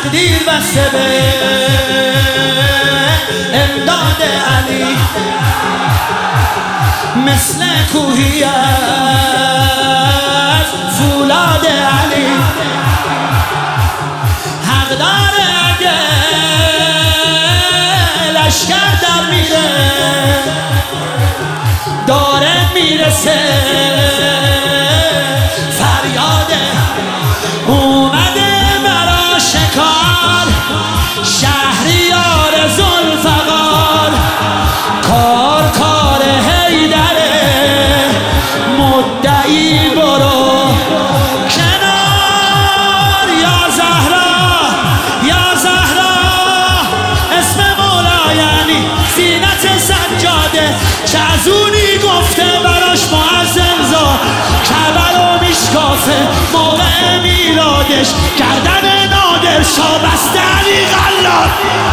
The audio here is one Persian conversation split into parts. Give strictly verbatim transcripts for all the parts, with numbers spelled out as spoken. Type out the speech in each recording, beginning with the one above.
تقدیر بسته به امداد علی، مثل کوهی از فولاد علی. حق داره اگه لشکر در میره، داره میرسه فریاد اومده برا شکار، شهریار ذوالفقار. کار کار حیدره، مدعی برو کنار. یا زهرا یا زهرا اسم مولا یعنی زینت سجاده، چه از اونی گفته براش معظم زاد. کعبه رو میشکافه موقع میلادش، گردن نادر شاه بسته علی قلاد.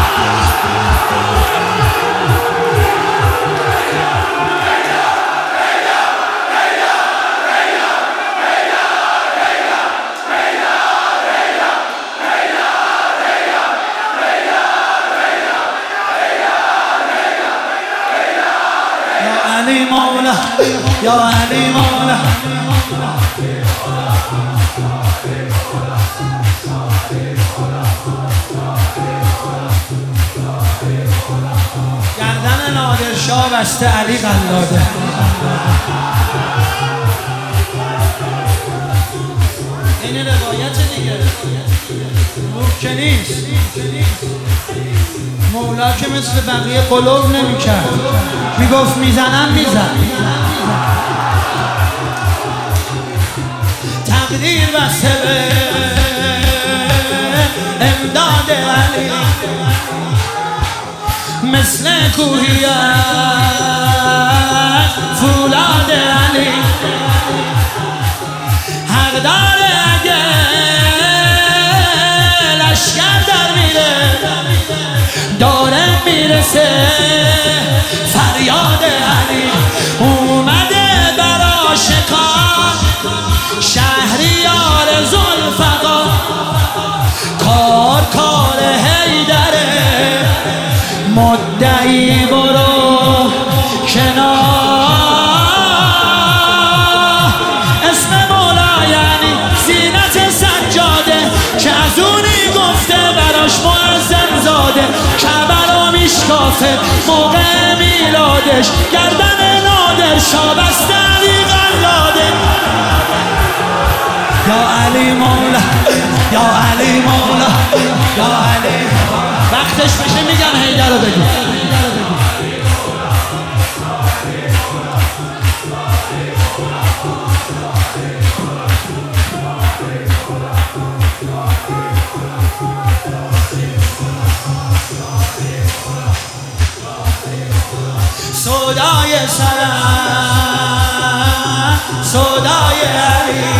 علی مولا یا علی مولا، گردن نادر شاه بسته علی قلاده. این روایت دیگه روح که نیست. مولا که مثل بقیه قلوب نمی کرد، می گفت میزنم میزن. تقدیر بسته به امداد علی، مثل کوهی از فولاد علی. حق داره اگه لشکر در میره، داره میرسه فریاد علی. اومده برا شکار، شهریار ذوالفقار. کار کار حیدره، مدعی برو کنار. اسم مولا یعنی زینت سجاده، که از اونی گفته براش معظم زاده. کعبه رو میشکافه موقع میلادش، گردن نادر شاه بسته علی قلاده. یا علی مولا یا علی مولا یا علی. وقتش بشه میگن حیدر رو بگو. سودای سرم سودای علی،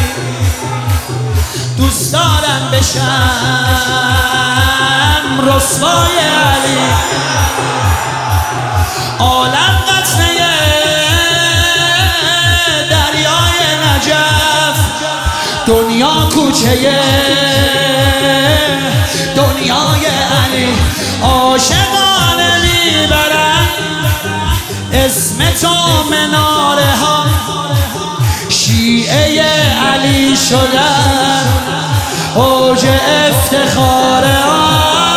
دوست دارم بشم رسوای علی. عالم قطره دریای نجف، دنیا کوچه دنیای علی. عاشقانه میبرن اسم تو مناره ها، شیعه علی شدن اوج افتخار ها.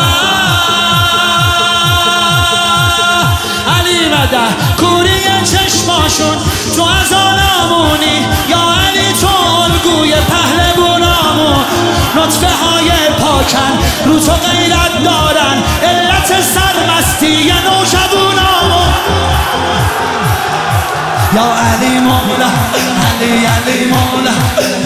علی مده کوری چشماشون تو از آنامونی، یا علی تو الگوی پهلوانامون. نطفه های پاکن رو تو غیرت دارن، علت سرمستی نوجوانامون. یا علی مولا علی علی مولا